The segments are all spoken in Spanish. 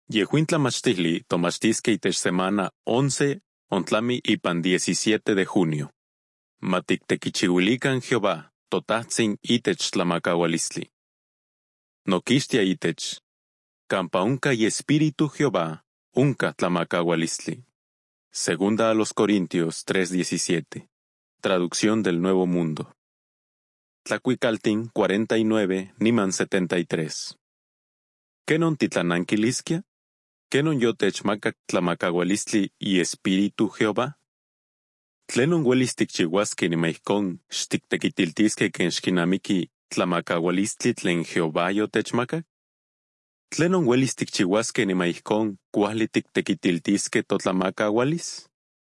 Yehuin tlamachtihli tomachtisque itech semana 11 ontlami ipan 17 de junio. Matiktekichiuilikan Jehová, totahtzin itech tlamakaualistli. Nokixtia itech. Campa unca y espíritu Jehová, unca tlamakaualistli. Segunda a los Corintios 3:17. Traducción del Nuevo Mundo. Tlacuicaltin 49 niman 73. ¿Kenon titlananquilisquia? ¿Kenon yotechmacac tlamakaualistli y espíritu Jehová? ¿Tlenon uelis tikchiuasque nimaihkon xtiktekitiltisque ken xkinamiki tlamakaualistli tlen Jehová yotechmacac? ¿Tlenon uelis tikchiuasque nimaihkon kuali tiktekitiltisque totlamakaualis?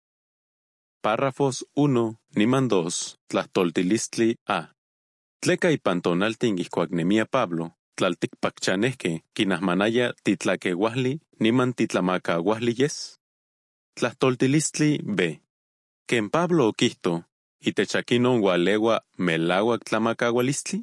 Párrafos 1 niman 2 tlahtoltilistli A. Tleca ipantonaltin ihkuaknemia Pablo, tlaltikpakchanehke kinahmanaya titlaqueuahli niman titlamakauahli yes? Tlahtoltilistli B. Ken Pablo okihto, itechakinon ualeua melauac tlamakaualistli?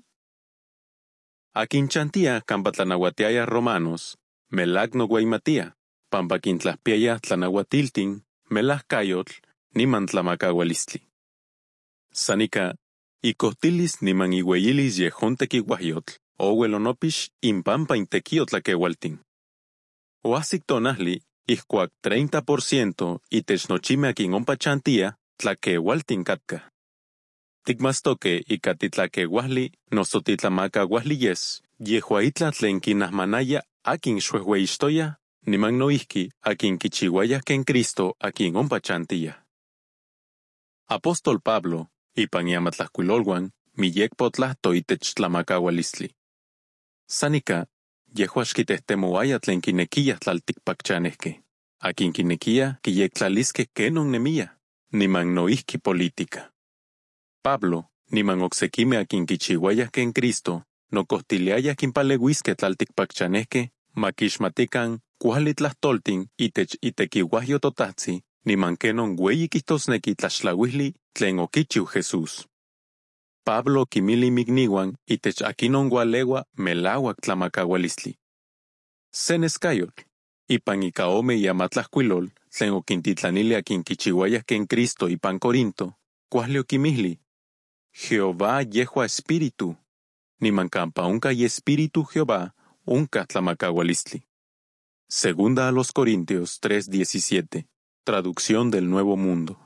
Aquinchantia campa tlanauatiaya Romanos, melac nogueimatia, pampa quintlahpiaya tlanauatiltin, melahcayotl, niman tlamakaualistli. Sanica, icohtilis niman iueyilis yehontequiuahyotl, ouelonopix impampa intequio tlaqueualtin. Oahsic tonahli, ihcuac 30% itech nochime akin ompa chantia, tlaqueualtin catca. Ticmastoque ica titlaqueuahli noso titlamakauahli yes, yehuaitla tlen kinahmanaya akin xuehueixtoya, niman noihki akin kichiuaya ken Cristo akin ompa chantia. Apóstol Pablo, ipan iamatlahcuiloluan, miyecpotlahto itech tlamakaualistli. Sanica, yehuaxquitehtemouaya tlen kinequia tlaltikpakchanehke, akin kinequia quiyectlalisque kenon nemia, niman noihki política. Pablo, niman oksekime akin kichiuaya ken Cristo, nocohtiliaya kinpaleuisque tlaltikpakchanehke, makixmatikan kuali tlahtoltin itech itequiuahyo totahzi, niman kenon ueyi kihtosneki tlaxtlauihli tlen okichiu Jesús. Pablo kimili migniuan itech akinon ualeua melauac tlamakaualistli. Senescayotl, ipan ika ome iamatlahcuilol tlen okintitlanili akin kichiuaya ken Cristo ipan Corinto, kuali okimihli, Jehová yehua espíritu, niman campa unca y espíritu Jehová, unca tlamakaualistli. Segunda a los Corintios 3:17. Traducción del Nuevo Mundo.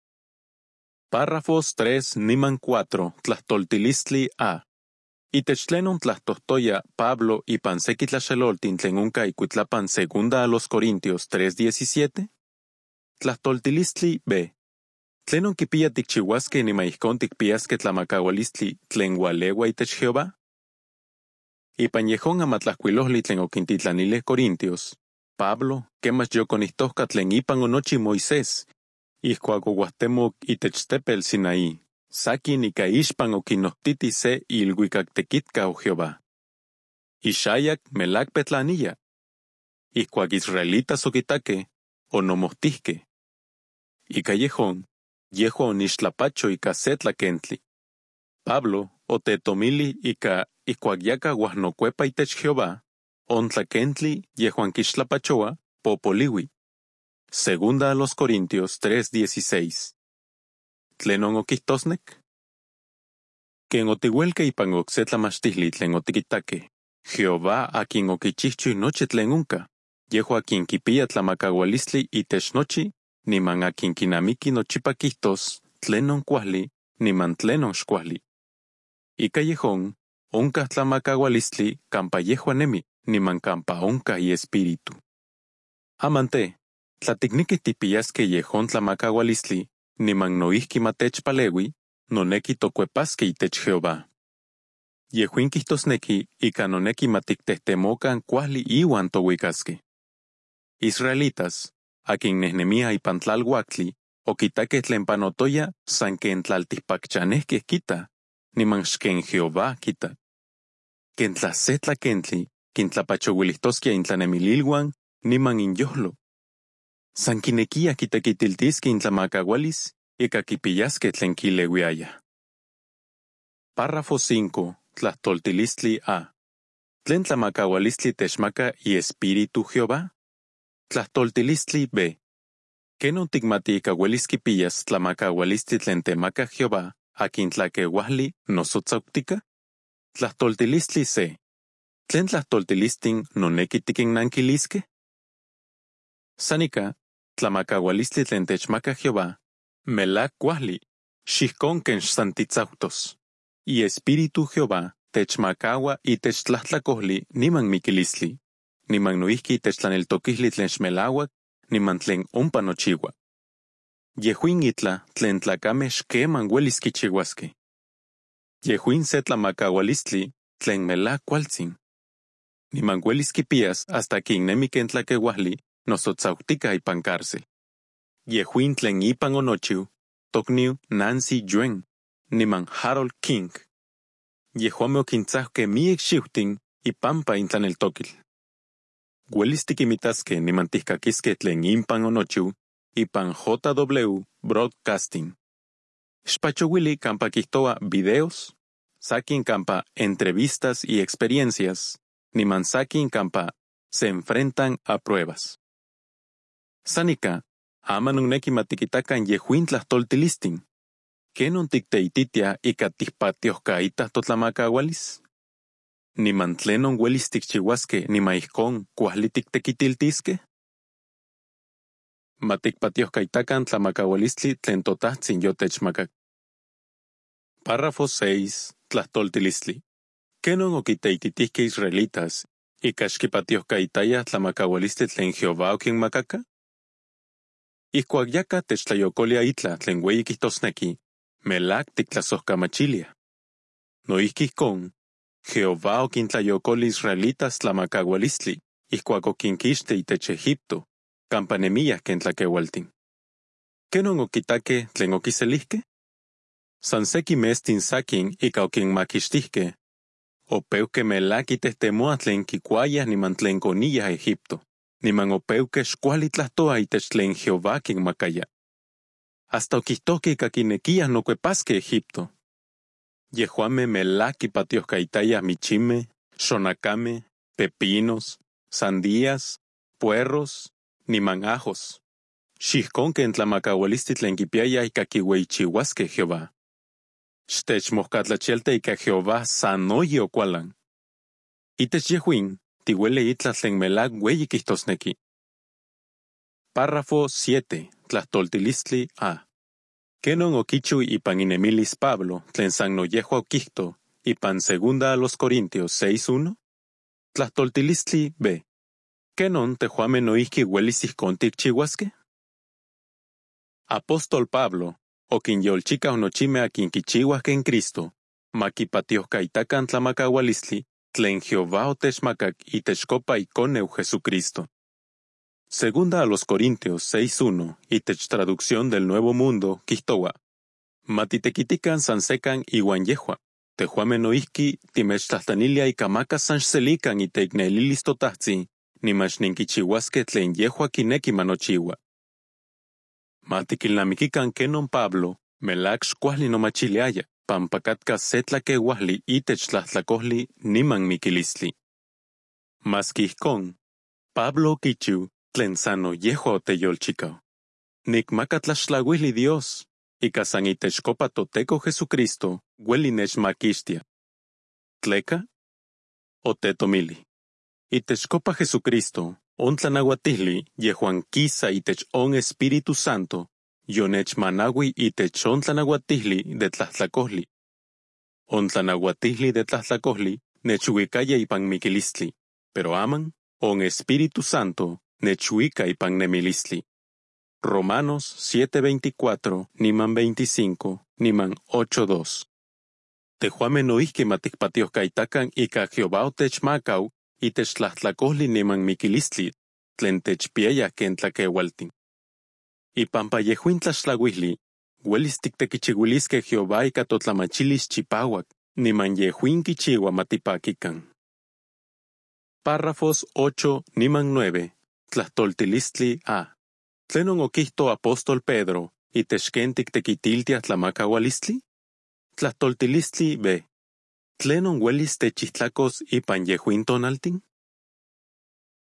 Párrafos 3 niman 4 tlahtoltilistli A. Itech tlenon tlahtohtoya Pablo ipan seki tlaxeloltin tlen unca ikuitlapan Segunda a los Corintios 3:17. Tlahtoltilistli B. ¿Tlenon kipia tikchiuasque nimaihkon tikpiasque tlamakaualistli tlen ualeua itech Jehová? Ipan yehon amatlahcuilohli tlen okintitlanileh Corintios, Pablo, quemach yoconihtohca tlen ipan onochi Moisés, ihcuac ouahtemok itech tepel Sinaí, sakin ika ixpan okinohtiti se ilhuicactequitka o Jehová. Ixayac melac petlaniya. Ihcuac israelitas okitaque, onomohtihque. Ika yehon, yehua onixtlapacho ika se tlaquentli. Pablo otetomili ika ihcuac yaka uahnocuepa itech Jehová, ontlaquentli yehuan kixtlapachoa popoliwi. Segunda a los Corintios 3:16. ¿Tlenon okihtosnek? Ken otiuelque ipan okse tlamachtihli tlen otikitaque, Jehová akin okichihchiu nochi tlen unca, yehua akin kipia tlamakaualistli itech nochi, niman akin kinamiki nochipa kihtos tlenon kuali, niman tlenon xkuali. Ika yehon, onca tlamakaualistli campa yehua nemi, niman campa onca y espíritu. Amante, tlatikniki tipiasque yehon tlamakaualistli, niman noihki matechpaleui, noneki tocuepasque itech Jehová. Yehuin kihtosneki ika noneki matiktehtemocan kuali iuan touicasque. Israelitas, akin nehnemia ipan tlalhuactli, okitaque tlen panotoya san ken tlaltihpakchanehkeh kita, niman xken Jehová kita. Ken tlase tlaquentli, kintlapachouilistosquia intlanemililhuan, niman inyohlo. San kinequia kitequitiltisque intlamakaualis, ika kipiyasque tlen kileuiaya. Párrafo 5. Tlahtoltilistli A. ¿Tlen tlamakaualistli techmaca y espíritu Jehová? Tlahtoltilistli B. Kenon tikmatika uelis kipiyas tlamakaualistli tlen temaka Jehová akin tlakeuajli noso tsauktika? Tlahtoltilistli C. Tlen tlahtoltilistin noneki tikinnankiliskeh? Sanika, tlamakaualistli tlen techmaka Jehová, melak kuajli, xijkon ken san titzautos. Y Espíritu Jehová techmakaua itech tlahtlakohli niman mikilistli, niman noihki itech tlaneltokihli tlen xmelauak, niman tlen ompa nochiua. Yehuin itla tlen tlakame xkeman uelis kichiuaskeh. Yehuin se tlamakaualistli tlen melak kualtzin. Niman uelis kipiyas hasta kinnemi ken tlakeuajli noso tsauktika ipan cárcel. Yehuin tlen ipan onochiu, tokniu Nancy Yuen, niman Harold King. Yehuame okintzajkeh miek xiuhtin ipampa intlaneltokil. Uelis tikimitaskeh niman tihkakiskeh tlen impan onochiu ipan JW Broadcasting. Xpachowili kampa kihtoa videos, sakin kampa entrevistas y experiencias, niman sakin kampa se enfrentan a pruebas. Sanika, aman unneki matikitakan yehuin tlahtoltilistin. Kenon tikteititia ika tihpatiohkaitah totlamakaualis? Niman tlenon uelis tikchiuaskeh niman ijkon kuajli tiktekitiltiskeh? Matikpatiohkaitakan tlamakaualistli tlen totahtzin yotechmakak. Párrafo 6. Tlahtoltilistli. Kenon okiteititihkeh israelitas ika xkipatiohkaitayah tlamakaualistli tlen Jehová okinmakaka? Ijkuak yaka techtlayokolia itla tlen ueyi kihtosneki, melak tiktlasojkamachilia. Noihki ijkon, Jehová okintlayokoli israelitas tlamakaualistli ijkuak okinkixtih itech Egipto, kampa nemiyah ken tlakeualtin. Kenon okitakeh tlen okiselihkeh? San seki mestin sakin ika okinmakixtihkeh, opeuhkeh melak kitehtemoah tlen kikuayah niman tlen koniyah Egipto, niman opeuhkeh xkuali tlahtoah itech tlen Jehová kinmakaya. Hasta okihtohkeh ika kinekiyah nokuepaskeh Egipto. Yehuameh melak kipatiohkaitayah michimeh, xonakameh, pepinos, sandías, puerros, niman ajos. Xijkon ken tlamakaualistli tlen kipiayah ika kiueyichiuaskeh Jehová. Xtechmojkatlachialteh ika Jehová sanoyi okualan. Itech yehuin, tiueli itlah tlen melak ueyi kihtosneki. Párrafo 7. Tlahtoltilistli A. Kenon okichiu ipan inemilis Pablo tlen san noyehua okihto ipan 2 a los Corintios 6:1? Tlahtoltilistli B. Kenon tehuameh noihki uelis ijkon tikchiuaskeh? Apóstol Pablo okinyolchikau nochimeh akin kichiuah ken Cristo, makipatiohkaitakan tlamakaualistli tlen Jehová otechmakak itechkopa ikoneu Jesucristo. 2 a los Corintios 6:1 itech traducción del Nuevo Mundo kihtowa: Matitekitikan san sekan iwan yehua, tehuameh noihki timechtlajtlanilia ika maka san xselikan iteiknelilis totahtzin, niman xnenkichiuaskeh tlen yehua kineki manochiua. Matikilnamikikan kenon Pablo melak xkuajli nomachiliaya pampa katka se tlakeuajli itech tlahtlakohli niman mikilistli. Maski ijkon, Pablo okichiu tlen san noyehua oteyolchikau. Nikmaka tlaxtlauijli Dios, ika san itechkopa Toteko Jesucristo ueli nechmakixtia. Tleka? Otetomili. Itechkopa Jesucristo, on tlanauatihli yehuan kisa itech on Espíritu Santo, yonechmanaui itech on tlanauatihli de tlahtlakohli. On tlanauatihli de tlahtlakohli nechuikaya ipan mikilistli, pero aman, on Espíritu Santo nechuika ipan nemilistli. Romanos 7:24, niman 25, niman 8:2. Tehuameh noihki matikpatiohkaitakan ika Jehová otechmakau itech tlahtlakohli niman mikilistli, tlen techpiayah ken tlakeualtin. Ipampa yehuin tlaxtlauijli, uelis tiktekichiuiliskeh Jehová ika totlamachilis chipauak, niman yehuin kichiua matipakikan. Párrafos 8 niman 9. Tlahtoltilistli A. Tlenon okihto apóstol Pedro itech ken tiktekitiltiah tlamakaualistli? Tlahtoltilistli B. Tlenon uelis techitlakos ipan yehuin tonaltin?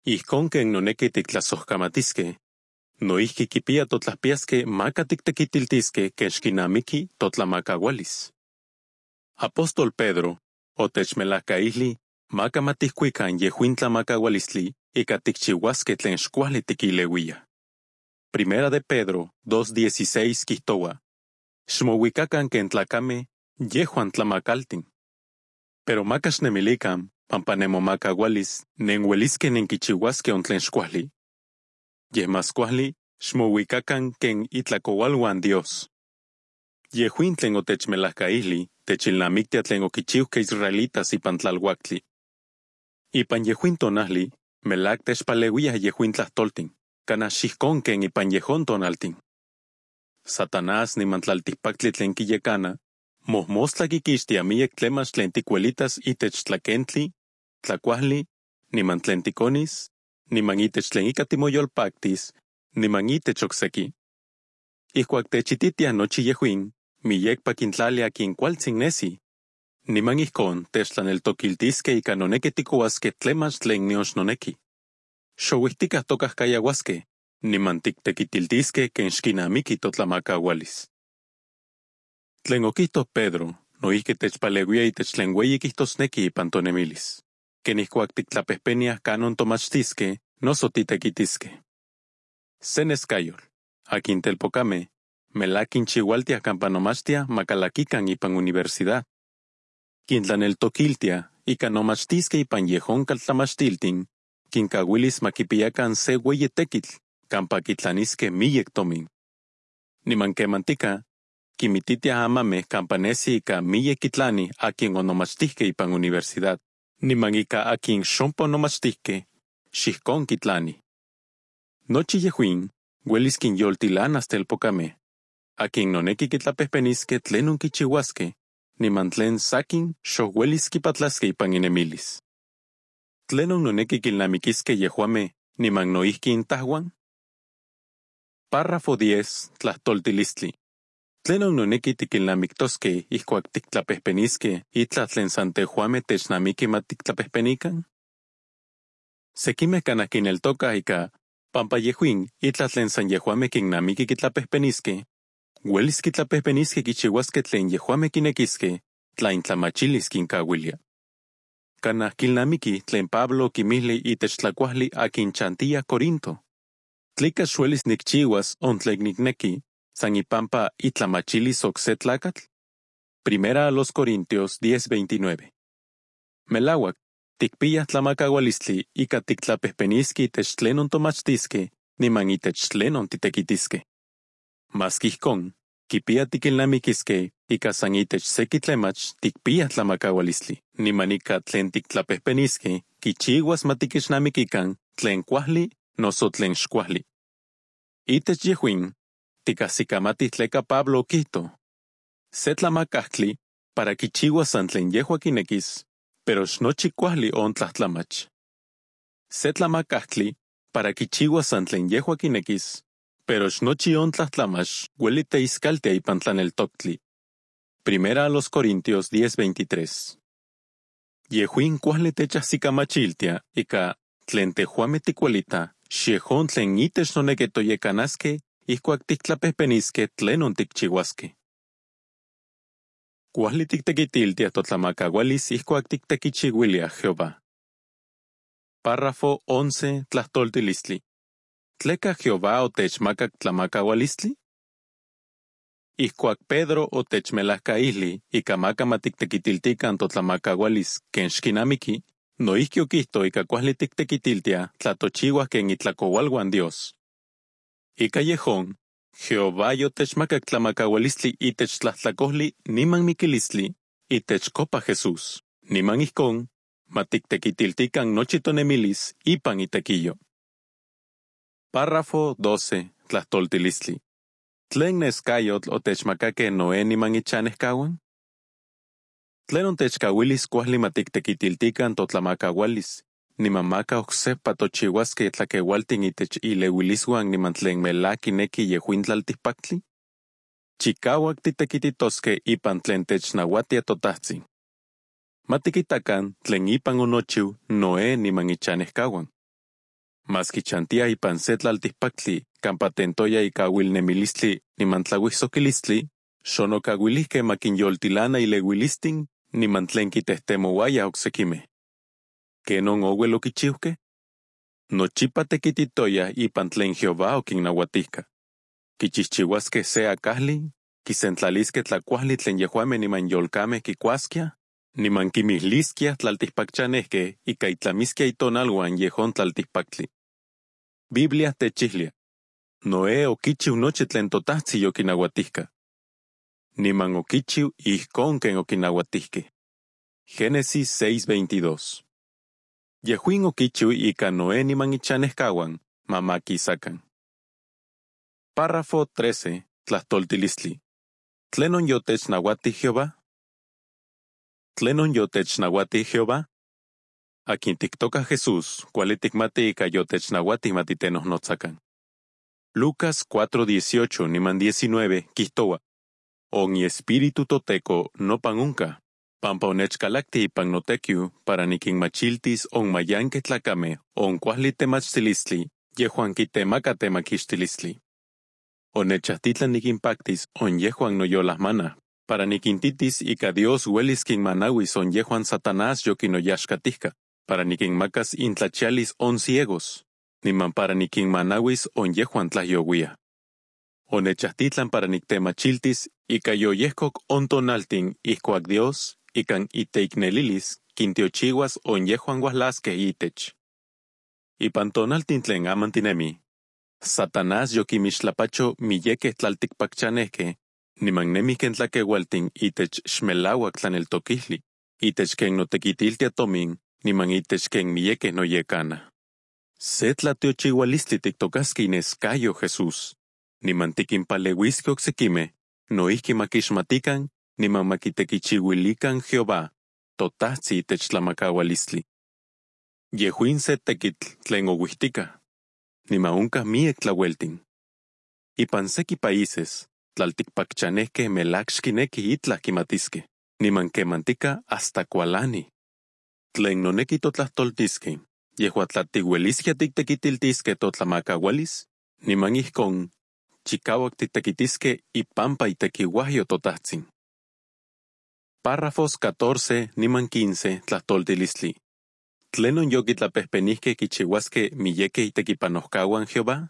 Ijkon ken noneki tiktlasojkamatiskej, noijki kipia totlapiaskej maka tiktekitiltiskej ken xkinamiki totlamakaualis. Apóstol Pedro, otechmelajkaijli, maka matijkuikan yejuin tlamakaualistli ika tikchiuaskej tlen xkuajli tikileuia. Primera de Pedro 2:16 kijtoua, xmouikakan ken tlakamej yejuan tlamakaltin. Pero maka xnemilikan pampa nemomakaualis nenueliskej nenkichiuaskej on tlen xkuajli. Yej mas kuajli xmouikakan ken itlakoualuan Dios. Yejuin tlen otechmelajkaijli techilnamiktia tlen okichiujkej israelitas ipan tlaluaktli. Ipan yejuin tonajli, melak techpaleuiaj yejuin tlahtoltin, kanaj xijkon ken ipan yejon tonaltin. Satanás niman tlaltikpaktli tlen kiyekana, mojmostla kikixtia miyek tlemach tlen tikuelitas itech tlakentli, tlakuajli, niman tlen tikonis, niman itech tlen ika timoyolpaktis, niman itech okseki. Ijkuak techititiaj nochi yejuin, miyekpa kintlalia akin kualtsin nesi. Niman ijkon techtlaneltokiltiskej ika noneki tikouaskej tlemach tlen nion xnoneki. Xouijtikaj tokajkayauaskej, niman tiktekitiltiskej ken xkinamiki totlamakaualis. Tlen okijtoj Pedro, noijki techpaleuia itech tlen ueyi kijtosneki ipan tonemilis. Ken ijkuak tiktlapejpeniaj kanon tomachtiskej, noso titekitiskej. Se neskayol, akin telpokamej, melak kinchiualtiaj kampa nomachtiaj makalakikan ipan universidad. Kintlaneltokiltiaj ika nomachtiskej ipan yejon kaltlamachtiltin, kinkauilis makipiakan se ueyi tekitl, kampa kitlaniskej miyek tomin. Niman kemantika, kimititiaj amamej kampa nesi ika miyek kitlani akin onomachtijkej ipan universidad, niman ika akin xompa onomachtijkej, xijkon kitlani. Nochi yejuin, uelis kinyoltilanas telpokamej, akin noneki kitlapejpeniskej tlenon kichiuaskej, niman tlen sakin xohuelis kipatlaskej ipan inemilis. Tlenon noneki kilnamikiskej yejuamej, niman noijki intajuan? Párrafo 10, tlahtoltilistli. Tlenon noneki tikilnamiktoskej ijkuak tiktlapejpeniskej itlah tlen san tejuamej technamiki matiktlapejpenikan? Sekimej kanaj kineltokaj ika, pampa yejuin itlah tlen san yejuamej kinnamiki kitlapejpeniskej, uelis kitlapejpeniskej kichiuaskej tlen yejuamej kinekiskej, tla intlamachilis kinkauilia. Kanaj kilnamiki tlen Pablo kimijli itech tlakuajli akin chantia Corinto. Tlika xuelis nikchiuas on tlen nikneki, san ipampa itlamachilis okse tlakatl? Primera a los Corintios 10:29. Melauak, tikpiaj tlamakaualistli ika tiktlapejpeniskej itech tlenon tomachtiskej, niman itech tlenon titekitiskej. Maski ijkon, kipia tikilnamikiskej ika san itech seki tlemach tikpiaj tlamakaualistli, niman ika tlen tiktlapejpeniskej kichiuas matikixnamikikan tlen kuajli noso tlen xkuajli. Itech yejuin, tikajsikamatij tleka Pablo okijtoj, se tlamakajtli para kichiuas san tlen yejua kinekis, pero xnochi kuajli on tlahtlamach. Se tlamakajtli para kichiuas san tlen yejua kinekis, pero xnochi on tlahtlamach ueli teiskaltia ipan tlaneltoktli. Primera a los Corintios 10:23. Yejuin kuajli techajsikamachiltia ika tlen tejuamej tikuelita xiejon tlen itech noneki toyekanaskej ijkuak tiktlapejpeniskej tlenon tikchiuaskej. Kuajli tiktekitiltiaj totlamakaualis ijkuak tiktekichiuiliaj Jehová. Párrafo 11, tlahtoltilistli. ¿Tleka Jehová otechmakak tlamakaualistli? Ijkuak Pedro otechmelajkaijli ika maka matiktekitiltikan totlamakaualis ken xkinamiki, noijki okijtoj ika kuajli tiktekitiltiaj tlatochiuaj ken itlakoualuan Dios. Ika yejon, Jehová yotechmakak tlamakaualistli itech tlajtlakojli niman mikilistli itech kopa Jesús, niman ijkon, matiktekitiltikan nochi tonemilis ipan itekiyo. Párrafo 12, tlahtoltilistli. ¿Tlen neskayotl otechmakakej Noé niman ichanejkauan? Tlenon techkauilis kuajli matiktekitiltikan totlamakaualis, niman maka oksepa tochiuaskej tlakeualtin itech ileuilisuan niman tlen melak kineki yejuin tlaltikpaktli? Chikauak titekititoskej ipan tlen technauatia totajtsin. Matikitakan tlen ipan onochiu Noé niman ichanejkauan. Mas kichantia ipan se tlaltikpaktli, kampa tentoya ika awilnemilistli niman tlauijsokilistli, xonokauilihkej makinyoltilana ileuilistin niman tlen kitehtemouaya oksekimej. Kenon owel okichiuhkej? Nochipa tekititoya ipan tlen Jehová okinnauatijka. Kichijchiuaskej se akajli, kisentlaliskej tlakuajli tlen yehuamej niman yolkamej kikuaskiaj, niman kimihliskiaj tlaltikpakchanejkej ika itlamiskia itonaluan yehon tlaltikpaktli. Biblia techihlia, Noé okichiu nochi tlen totajtzi yokinauatijka. Niman okichiu ijkon ken okinauatijkej. Génesis 6:22. Yehuin okichiu ika Noé niman ichanejkauan, mamakisakan. Párrafo 13, tlahtoltilistli. ¿Tlenon yotechnauatij Jehová? ¿Tlenon yotechnauatij Jehová? Akin tiktoka Jesús, kuali tikmati ika yotechnauatij matitenojnotzakan. Lucas 4:18 niman 19 kijtoua, on espíritu toteco nopan onka, pampa onechkalakti ipan notekiu para nikinmachiltis onmayankej tlakamej onkuajli temachtilistli yehuan kitemaka temakixtilistli. Onechahtitlan nikinpaktis on yehuan noyolahmanaj, para nikintitis ika Dios uelis kinmanauis on yehuan Satanás yokinoyaxkatijka, para nikinmakas intlachialis on ciegos, niman para nikinmanauis on yehuan tlahyouia. Onechahtitlan para niktemachiltis ika yoyehkok on tonaltin ijkuak Dios ikan iteiknelilis kintiochiuas on yehuan uajlaskej itech. Ipan tonaltin tlen aman tinemi, Satanás yokimixtlapacho miyekej tlaltikpakchanejkej, niman nemih ken tlakeualtin itech xmelauak tlaneltokijli, itech ken notekitiltia tomin, niman itech ken miyekej noyekana. Se tlatiochiualistli tiktokaskej ineskayo Jesús, niman tikinpaleuiskej oksekimej, noijki makixmatikan, niman makitekichiuilikan Jehová, totajtzi itech tlamakaualistli. Yehuin se tekitl tlen ouijtika, niman onkaj miek tlaueltin. Ipan seki países, tlaltikpakchanejkej melak xkinekij itlah kimatiskej, niman kemantika hasta kualani. Tlen noneki totlahtoltiskej, yehua tlatiueliskia tiktekitiltiskej totlamakaualis, niman ijkon, chikauak tiktekitiskej ipampa itekiuajyo totajtzin. Párrafos 14 niman 15 tlahtoltilistli. ¿Tlenon yokitlapejpenijkej kichiuaskej miyekej itekipanojkauan Jehová?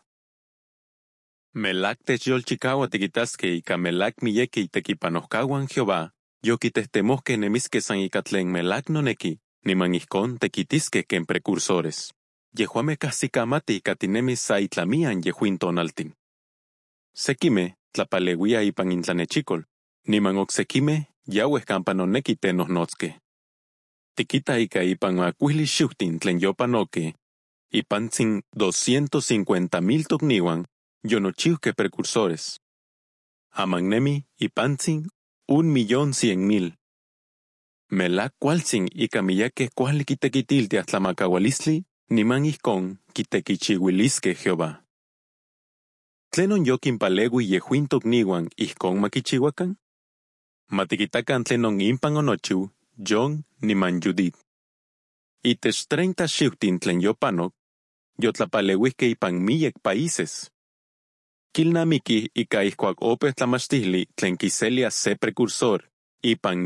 Melak techyolchikaua tikitaskej ika melak miyekej itekipanojkauan Jehová, yokitehtemojkej nemiskej san ika tlen melak noneki, niman ijkon tekitiskej ken precursores. Yehuamej kajsikamatij ika tinemis sa itlamian yehuin tonaltin. Sekimej tlapaleuia ipan intlanechikol, niman oksekimej yaueh kampa noneki tenojnotskej. Tikita ika ipan makuijli xiuhtin tlen yopanokej, ipantzin 250,000 tokniuan yonochiuhkej precursores. Aman nemi ipantzin 1,100,000. Melak kualtzin ika miyakej kuali kitekitiltiaj tlamakaualistli, niman ijkon kitekichiuiliskej Jehová. ¿Tlenon yokinpaleui yehuin tokniuan ijkon makichiuakan? Matikitakan tlenon impan onochiu John niman Judith. Itech 30 xiuhtin tlen yopanok, yotlapaleuihkej ipan miyek países. Kilnamikij ika ijkuak opeh tlamachtijli tlen kiselia se precursor ipan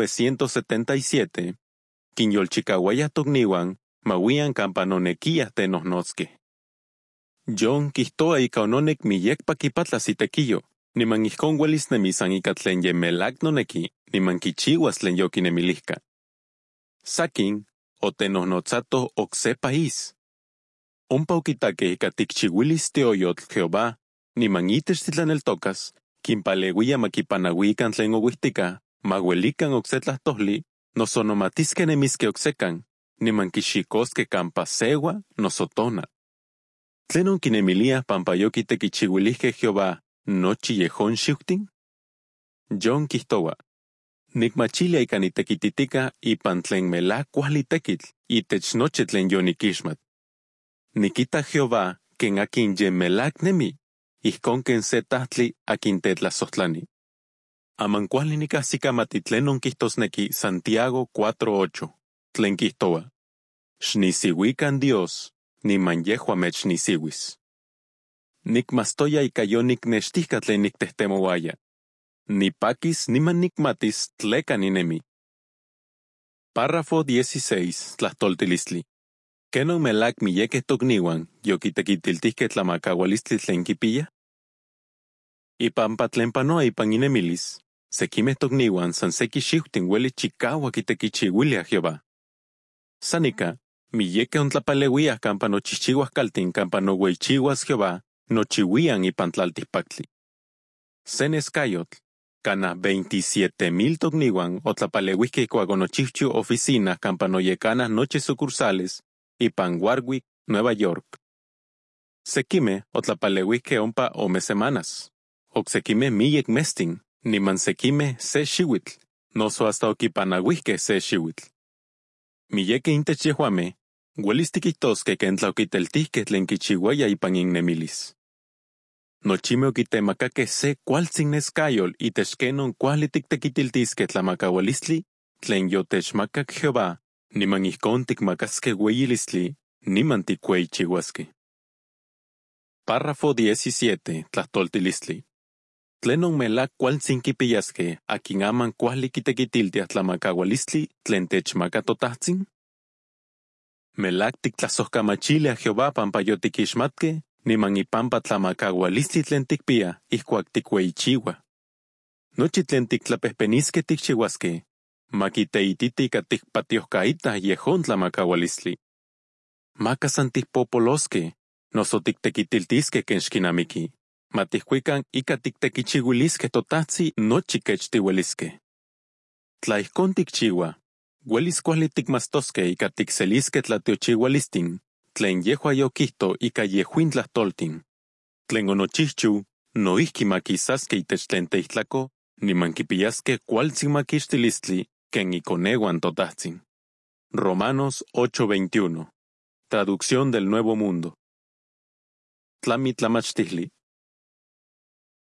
1977, kinyolchikauayaj tokniuan mauian kampa nonekiaj tenojnotskej. John kijtoa ika ononek miyekpa kipatlas itekiyo, niman ijkon uelis nemisan ika tlen ye melak noneki, niman kichiuas tlen yokinemilihka. Sakin, otenojnotzatoh okse país. Ompa okitakej ika tikchiuilis teoyotl Jehová, niman itech titlaneltokas, kinpaleuia makipanauikan tlen ouijtika, mauelikan okse tlahtohli, noso nomatiskej nemiskej oksekan, niman kixikoskej kampa seua noso tona. ¿Tlenon kinemiliaj pampa yokitekichiuilijkej Jehová nochi yehon xiuhtin? John kijtoua, nikmachilia ika nitekititika ipan tlen melak kuali tekitl itech nochi tlen yonikixmat. Nikita Jehová ken akin ye melak nemi, ijkon ken se tahtli akin tetlasojtlani. Aman kuali nikajsikamati tlenon kihtosneki Santiago 4:8, tlen kijtoua, xnisiuikan Dios, niman yehua mechnisiuis. Nikmastoya ikayo niknextika tlen niktehtemoaya. Nipakis niman nikmatis tleka ninemi. Párrafo 16, tlahtoltilistli. Kenon melak miyekeh tokniuan yokitekitiltihkeh tlamakaualistli tlen kipia? Ipampa tlen panoa ipan inemilis, sekimeh tokniuan san seki xiuhtin ueli chikauak kitekichiuiliah Jehová. Sanika, miyekeh ontlapaleuiah kampa nochihchiuas kaltin kampa noueichiuas Jehová nochiuian ipan tlaltihpaktli. Se neskayotl, kanah 27,000 tokniuan otlapaleuihkeh ikuak onochihchiu oficina kampa noyekanah nochi sucursales ipan Warwick, Nueva York. Sekimeh otlapaleuihkeh ompa ome semanas, oksekimeh miyek mestin, niman sekimeh se xiuitl, noso hasta okipanauihkeh se xiuitl. Miyekeh intech yehuameh, uelis tikihtoskeh ken tlaokiteltihkeh tlen kichiuaya ipan innemilis. Nochimeh okitemakakeh se kualtzin neskayol itech kenon kuali tiktekitiltiskeh tlamakaualistli tlen yotechmakak Jehová, niman ijkon tikmakaskeh ueyilistli, niman tikueichiuaskeh. Párrafo 17, tlahtoltilistli. Tlenon melak kualtzin kipiyaskeh akin aman kuali kitekitiltiah tlamakaualistli tlen techmaka totajtzin? Melak tiktlasojkamachiliah Jehová pampa yotikixmatkeh, niman ipampa tlamakaualistli tlen tikpia ijkuak tikueichiua. Nochi tlen tiktlapehpeniskeh tikchiuaskeh, makiteititi ika tikpatiohkaitah yehon tlamakaualistli. Maka san tikpopoloskeh, noso tiktekitiltiskeh ken xkinamiki, matihkuikan ika tiktekichiuiliskeh totajtzi nochi kech tiueliskeh. Tla ijkon tikchiua, uelis kuali tikmastoskeh ika tikseliskeh tlatiochiualistin, tlen yehua yokihto ika yehuin tlahtoltin. Tlen onochihchiu, noihki makisaskeh itech tlen teihtlako, niman kipiyaskeh kualtzin makixtilistli ken ikoneuan totajtzin. Romanos 8:21. Traducción del Nuevo Mundo. Tlamittlamachtihli.